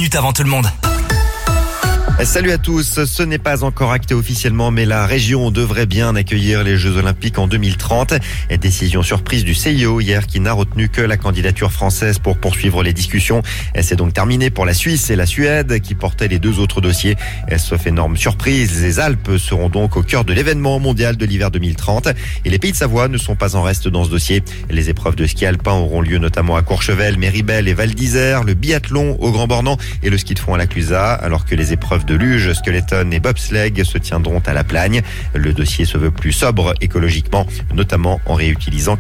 minutes avant tout le monde. Salut à tous, ce n'est pas encore acté officiellement, mais la région devrait bien accueillir les Jeux Olympiques en 2030. Décision surprise du CIO hier qui n'a retenu que la candidature française pour poursuivre les discussions. C'est donc terminé pour la Suisse et la Suède qui portaient les deux autres dossiers. Sauf énorme surprise, les Alpes seront donc au cœur de l'événement mondial de l'hiver 2030 et les Pays de Savoie ne sont pas en reste dans ce dossier. Les épreuves de ski alpin auront lieu notamment à Courchevel, Méribel et Val d'Isère, le biathlon au Grand Bornand et le ski de fond à la Clusaz, alors que les épreuves de luge, skeleton et bobsleigh se tiendront à la Plagne. Le dossier se veut plus sobre écologiquement, notamment en réutilisant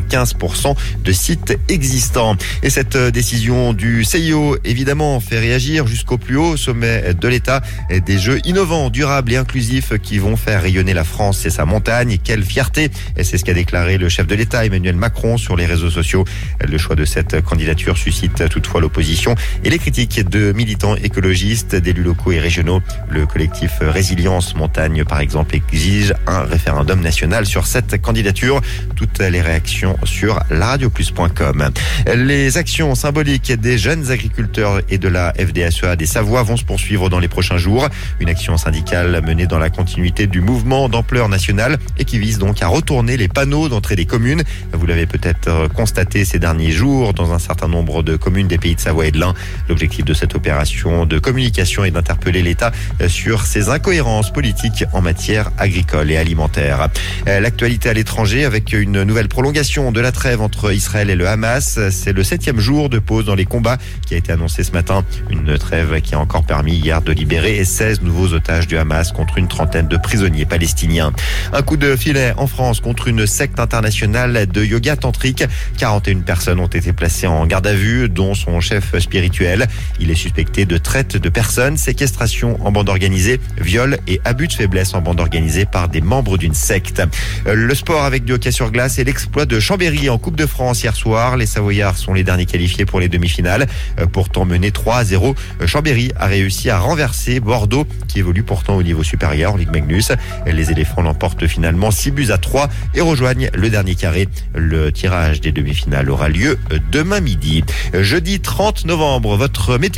95% de sites existants. Et cette décision du CIO, évidemment, fait réagir jusqu'au plus haut sommet de l'État. Des jeux innovants, durables et inclusifs qui vont faire rayonner la France et sa montagne. Et quelle fierté! Et c'est ce qu'a déclaré le chef de l'État, Emmanuel Macron, sur les réseaux sociaux. Le choix de cette candidature suscite toutefois l'opposition et les critiques de militants écologistes, d'élus locaux et régionaux. Le collectif Résilience Montagne, par exemple, exige un référendum national sur cette candidature. Toutes les réactions sur laradioplus.com. Les actions symboliques des jeunes agriculteurs et de la FDSEA des Savoies vont se poursuivre dans les prochains jours. Une action syndicale menée dans la continuité du mouvement d'ampleur nationale et qui vise donc à retourner les panneaux d'entrée des communes. Vous l'avez peut-être constaté ces derniers jours dans un certain nombre de communes des Pays de Savoie et de l'Ain. L'objectif de cette opération de communication est d'interpeller l'État sur ses incohérences politiques en matière agricole et alimentaire. L'actualité à l'étranger avec une nouvelle prolongation de la trêve entre Israël et le Hamas. C'est le 7e jour de pause dans les combats qui a été annoncé ce matin. Une trêve qui a encore permis hier de libérer 16 nouveaux otages du Hamas contre une trentaine de prisonniers palestiniens. Un coup de filet en France contre une secte internationale de yoga tantrique. 41 personnes ont été placées en garde à vue, dont son chef spirituel. Il est suspecté de traite de personnes, séquestration en bande organisée, viol et abus de faiblesse en bande organisée par des membres d'une secte. Le sport avec du hockey sur glace et l'exploit de Chambéry en Coupe de France hier soir. Les Savoyards sont les derniers qualifiés pour les demi-finales. Pourtant mené 3-0, Chambéry a réussi à renverser Bordeaux qui évolue pourtant au niveau supérieur en Ligue Magnus. Les éléphants l'emportent finalement 6-3 et rejoignent le dernier carré. Le tirage des demi-finales aura lieu demain midi. Jeudi 30 novembre, votre météo